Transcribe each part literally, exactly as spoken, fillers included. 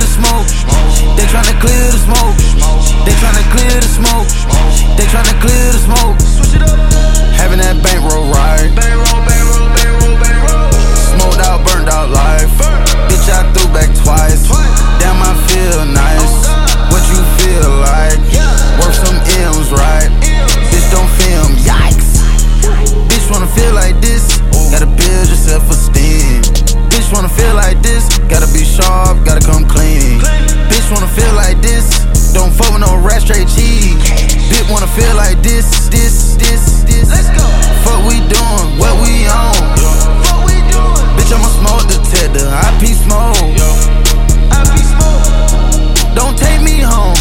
the smoke. They tryna clear the smoke. They tryna clear the smoke. They tryna clear the smoke. Having that bankroll ride. Smoked out, burned out life. Bitch, I threw back twice. Damn, I feel nice. What you feel like? Work some M's, right? Bitch, don't film, yikes. Bitch, wanna feel like this? Gotta build your self-esteem. Bitch, wanna feel like this? Gotta be sharp, gotta come clean. Bitch, wanna feel like this? Don't fuck with no rat, straight cheese. Bitch, wanna feel like this, this, this, this. Let's go. Fuck we doing, what we on? Fuck we doing. Bitch, I'm a smoke detector, I P smoke. I P smoke. Don't take me home.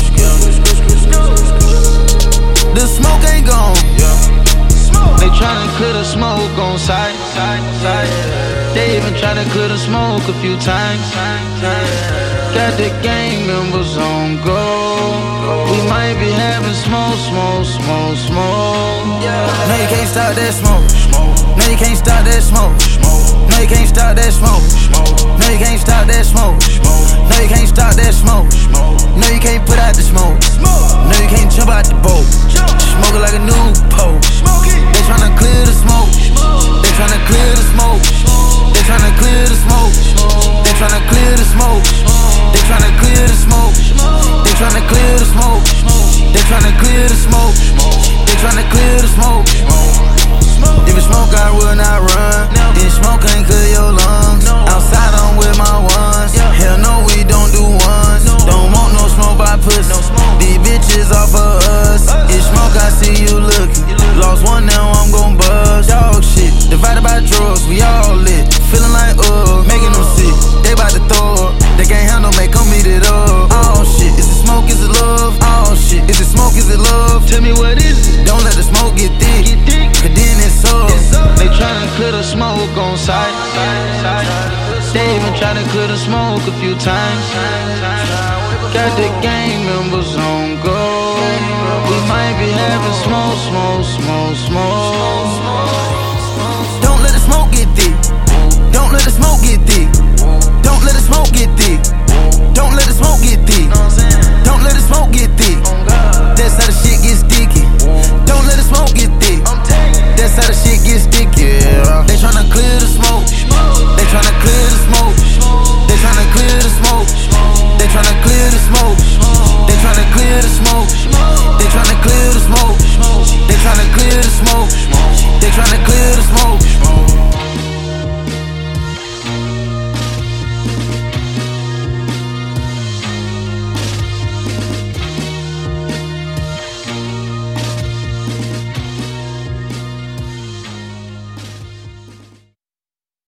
The smoke ain't gone. They tryna clear the smoke on sight. They even tryna clear the smoke a few times. Got the gang members on go. We might be having smoke, smoke, smoke, smoke. No, you can't stop that smoke. No, you can't stop that smoke. No, you can't stop that smoke. No, you can't stop that smoke. No, you can't stop that smoke. No, you can't put out the smoke. No, you can't jump out the boat. Smoking like a new pole. They tryna clear the smoke. They tryna clear the smoke. They tryna clear the smoke. They tryna clear the smoke. They tryna clear the smoke. They tryna clear the smoke. They tryna clear the smoke. They tryna clear the smoke. If it's smoke, I will not run. If smoke ain't clear your lungs. Outside, I'm with my ones. Hell no, we don't do ones. Don't want no smoke by pussy. These bitches off of us. If smoke, I see you looking. Lost one, now I'm gon' buzz. Dog shit, divided by drugs, we all lit. Feeling like, uh, making them sick. They bout to throw up. They can't handle, make them eat it up. Oh shit, is it smoke, is it love? Oh shit, is it smoke, is it love? Tell me what is it? Don't let the smoke get thick, cause then it's up. They tryna clear the smoke on sight. They even tryna clear the smoke a few times. Got the gang members on go. We might be having smoke, smoke, smoke, smoke.